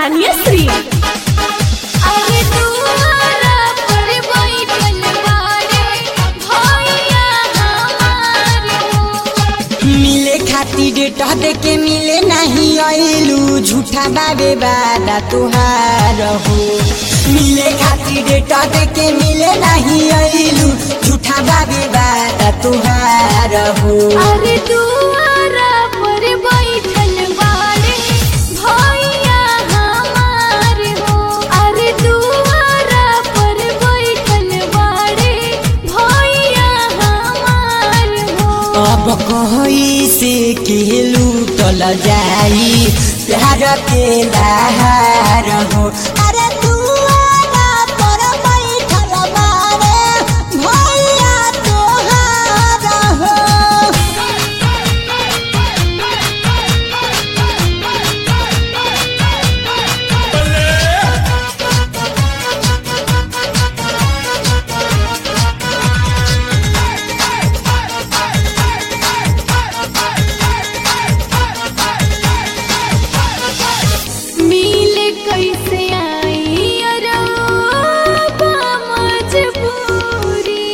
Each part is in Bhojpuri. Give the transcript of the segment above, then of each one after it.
तानिया श्री अरे दुआरा पर बैठल बाड़े भैया हमार हो। मिले खातिर डेट देके मिले नहीं आइलू झूठा बाबे बादा तुहार हो। मिले खातिर डेट देके मिले नहीं आइलू झूठा बाबे बादा तुहार हो। अरे दुआरा पर बैठल बाड़े भैया हमार हो। अरे दुआरा पर बैठल बाड़े भैया हमार हो। अब कही से केलू टल जाई प्यार के लहार हो। अरे दुआरा पर बैठल बाड़े भैया तोहार हो। मिले कैसे आई अरबा मजबूरी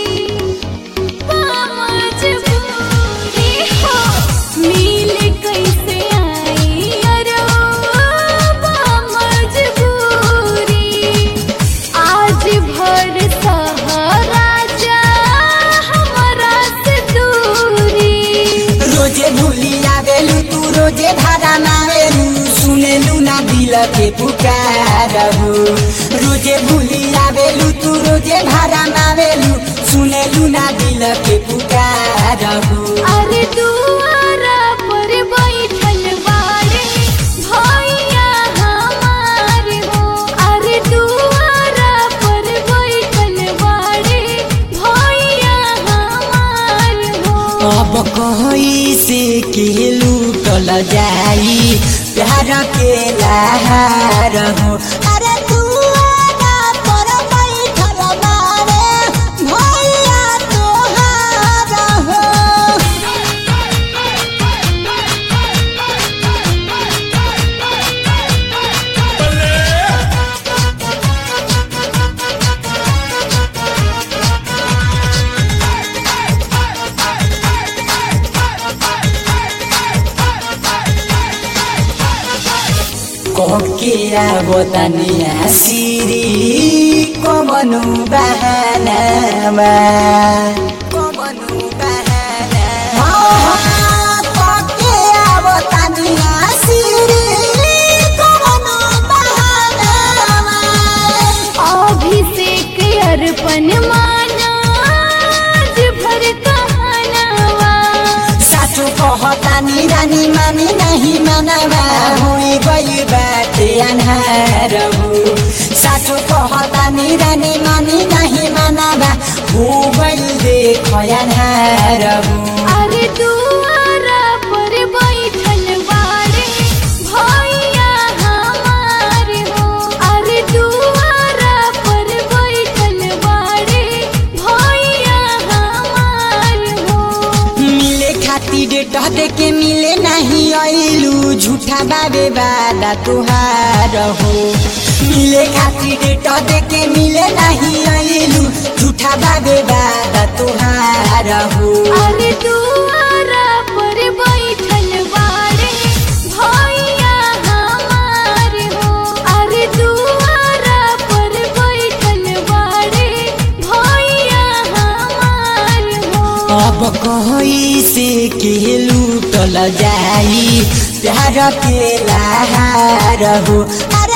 हो। मिले कैसे आई अरबा मजबूरी। आज भर सहारा जा हमरा से दूरी। रोजे भूली आवेलू तू रोजे भाड़ा मावेलू सुनेलू ना दिल के पुकार हो। रोजे भूली आवेलू तू रोजे भाड़ा मावेलू सुनेलू ना दिल के पुकार हो। अरे दुआरा पर बैठल बाड़े भैया हमार हो। अरे दुआरा पर बैठल बाड़े भैया हमार हो। अब कही से केलू टल जाई प्यार के लहार हो। अरे दुआरा पर बैठल बाड़े भैया तोहार हो। कोके आवतानिया सिरी कमनु बहानामा कमनु बहाना कोके आवतानिया सिरी कमनु बहानामा। अभिषेक अर्पण माना आज भर कहनावा। साचो कहतानी रानी मानी नहीं मानवा हुई गई बाटे अन्हार हो। साचो कहतानी रानी मानी नहीं मानवा हो गई देख अन्हार हो। अरे दुआरा पर बैठल बाड़े भैया हमार हो। अरे दुआरा पर बैठल बाड़े भैया हमार हो। मिले खातिर डेट देके मिले नहीं आइलू झूठा बाबे बादा तुहार हो। मिले खातिर डेट देके मिले नहीं आइलू झूठा बाबे बादा तुहार हो। अरे दुआरा पर बैठल बाड़े भैया हमार हो। अरे दुआरा पर बैठल बाड़े भैया हमार हो। अब कही से केलू टल जाई प्यार के लहार हो। अरे